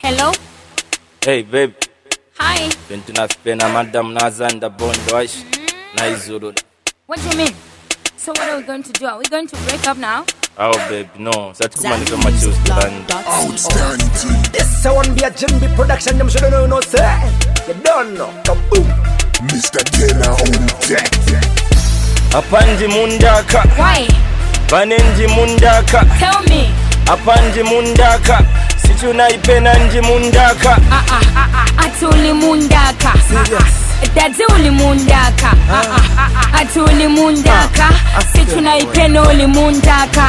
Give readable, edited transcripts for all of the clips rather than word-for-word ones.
Hello? Hey babe. Hi. Tunapenda madam Nazanda Bondo Aish. Naizuru. What do you mean? So what are we going to do? Are we going to break up now? Oh babe, no. Satukuma kama choose plan. Outstanding. This one be a Jimmy production. Them should know no say. You don't know. Kaboom. Mr. Taylor on deck. Apanji mundaka. Why? Banenji mundaka. Tell me. Apanji mundaka. Sichuna ipena nji mundaka. Atuli mundaka. Daddy uli mundaka. Atuli mundaka. Sichuna ipena uli mundaka.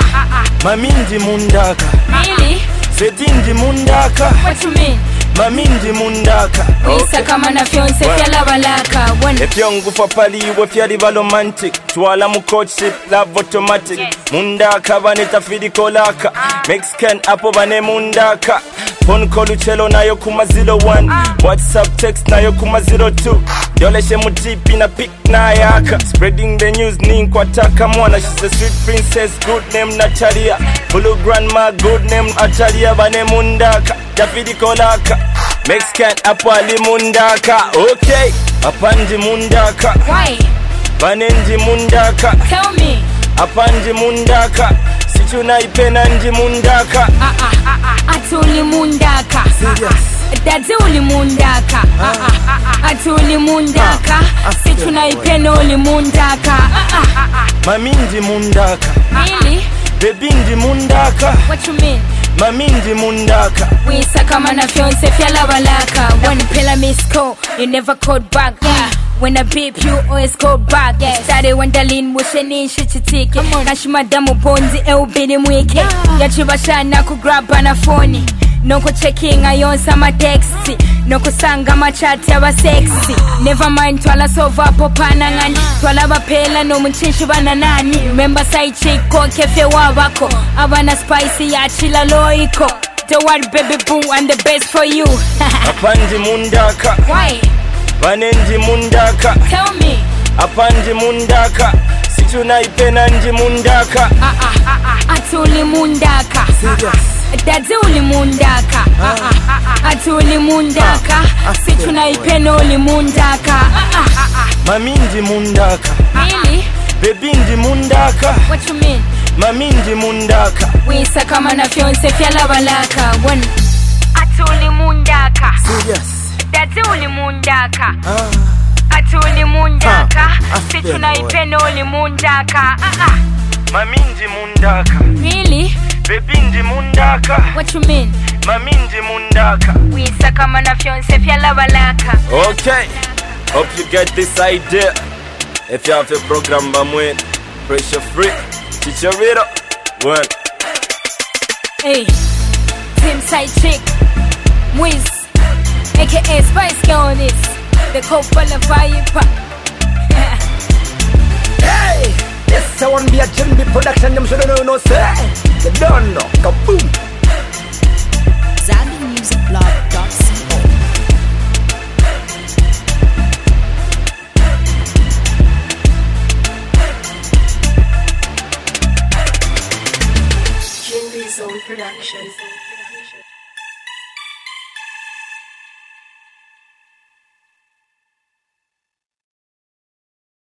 Maminji mundaka. Really? Setinji mundaka. What you mean? Maminji mundaka. Wisa kama na fiance fyala balaka. Efyongu fa pali we fyali ba romantic. Twala mu courtship love automatic. Mundaka baneta fidi kolaka. Mexican apo bane mundaka. Phone call uchelo nayo kuma 01. WhatsApp text nayo kuma 02. Yoleshe mutipi na pick na yaka. Spreading the news ni nkwataka mwana. She's a sweet princess, good name Natalia. Blue grandma, good name Atalia. Bane mundaka, jafidi kolaka. Mexican apo ali mundaka. Okay, apanji mundaka. Why? Banenji mundaka. Tell me. Apanji mundaka. Sichuna ipena nji mundaka. Atuli mundaka. Daddy uli mundaka. Atuli mundaka. Sichuna ipena uli mundaka. Maminji mundaka. Really? Bebinji mundaka. What you mean? Maminji mundaka. Wisa kama na fiance fyala balaka. When you pela miss call, you never called back. Yeah. When I beep, you always call back. Yes. Started when Darlene musheni shichitiki. Kashima damu bonzi eubini mwike. Yachibashana kugraba na phone. Noko checking ayonsa ma texti. Noko sanga ma chat yaba sexy. Never mind twala sova popana ngani. Twala bapela no munchinshi bana nani. Remember side chick ko kefe wabako. Abana spicy ya chila loiko. Don't worry baby boo, I'm the best for you. Apanji mundaka. Why? Banenji mundaka. Tell me. Apanji mundaka. Sichuna ipena nji mundaka. Atuli mundaka. Daddy uli mundaka. Atuli mundaka. Sichuna ipena uli mundaka. Maminji mundaka. Really? Bebinji mundaka. What you mean? Maminji mundaka. Wisa kama na fiance fyala balaka. Atuli mundaka. Yes. Daddy uli mundaka. Atuli mundaka. Sichuna ipena uli mundaka. Maminji mundaka. Really? Bebinji mundaka. What you mean? Maminji mundaka. Wisa kama na fiance fyala balaka. Okay, hope you get this idea. If you have a program bamwe, pressure free, teach your reader. One. Hey, Team Side Chick, Wiz, aka Spice Girl on this. The Coppola Vibe. Hey, this one be a Jimmy production. Them should know no say. You don't know. Kaboom. ZambianMusicBlog.co. Jimmy Zone Productions.